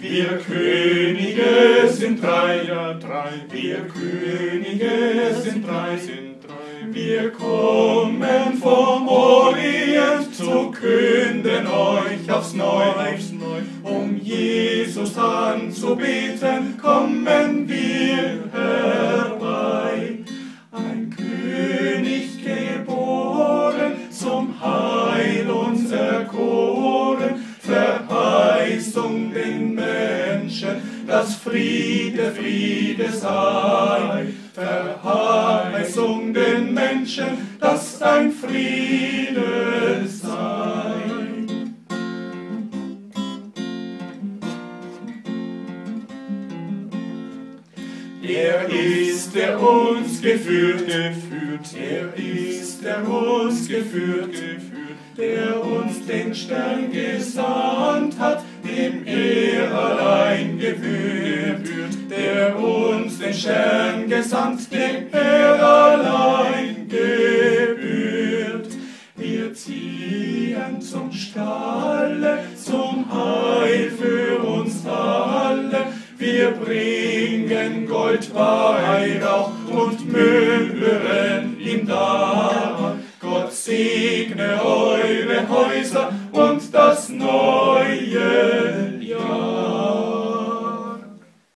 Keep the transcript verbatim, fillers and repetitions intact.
Wir Könige sind drei, ja drei. Wir Könige sind drei, sind drei. Wir kommen vom Orient zu künden euch aufs Neue. Um Jesus anzubeten, kommen wir herbei. Ein König geboren, zum Heil uns erkoren, Verheißung den Menschen, dass Friede, Friede sei. Verheißung den Menschen, dass ein Friede sei. Er ist, der uns geführt, geführt, er ist, der uns geführt, geführt, der uns den Stern gesandt hat, dem er allein gebührt, der uns den Stern gesandt, dem er allein gebührt. Wir ziehen zum Stalle, zum Heil für uns alle, wir bringen Gold, Weihrauch und Möhren ihm dar. Gott segne eure Häuser